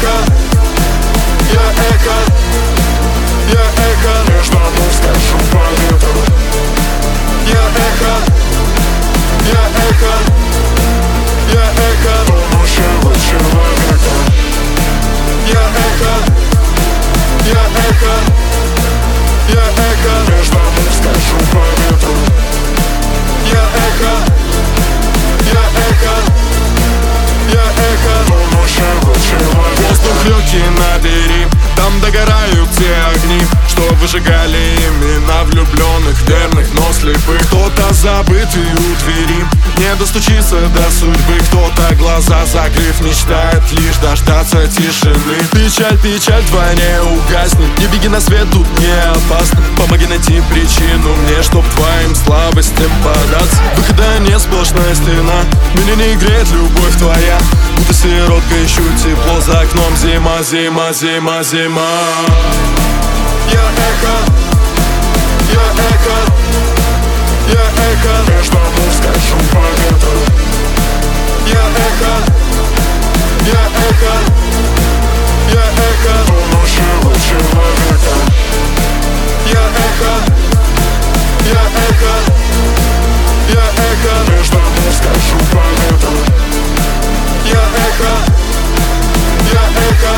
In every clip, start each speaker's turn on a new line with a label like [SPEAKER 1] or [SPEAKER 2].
[SPEAKER 1] эхо, я эхо, я эхо между ног скольжу по ветру. Я эхо, я эхо, я эхо будущего человека. Я эхо, я эхо, я эхо между ног скольжу по ветру. Я эхо, я эхо, я эхо будущего человека.
[SPEAKER 2] Воздух легкий набери, там догорают те огни, что выжигали имена влюбленных, верных, но слепых. Кто-то забытый у двери, не достучится до судьбы. Кто-то глаза закрыв мечтает лишь дождаться тишины. Печаль, печаль вдвойне угаснет, не беги на свет, тут не опасно. Помоги найти причину мне, чтоб твоим слабостям податься. Выхода нет, сплошная стена, меня не греет любовь твоя. Будто сиротка, ищу тепло, за окном зима, зима, зима, зима.
[SPEAKER 1] Я эхо, я эхо, я эхо между ног скольжу по ветру. Я эхо, я эхо, я эхо будущего человека. Я эхо, я эхо, я эхо между ног скольжу по ветру. Я эхо, я эхо,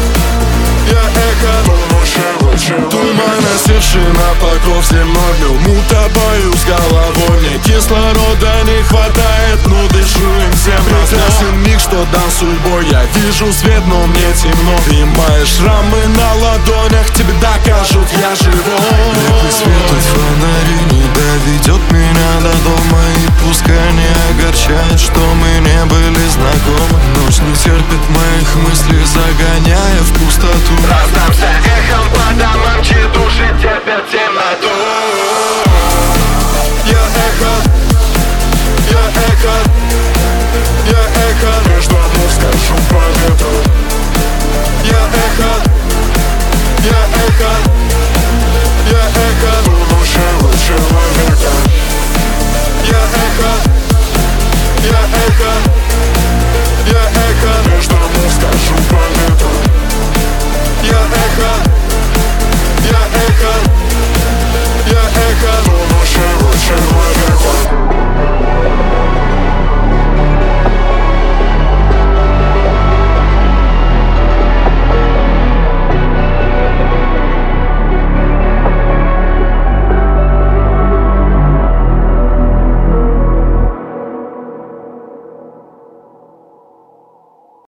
[SPEAKER 1] я эхо будущего человека.
[SPEAKER 2] Туман, осевший на покров земной, мы тобою с головой. Мне кислорода не хватает, но дышу им всем прекрасен миг, что дан судьбой. Я вижу свет, но мне темно. И мои шрамы на ладонях тебе докажут, я живой.
[SPEAKER 3] Белый свет от фонари не доведет меня до дома. И пускай не огорчает, что мы не были знакомы. Ночь не терпит моих мыслей, загоняя в пустоту.
[SPEAKER 1] Раздамся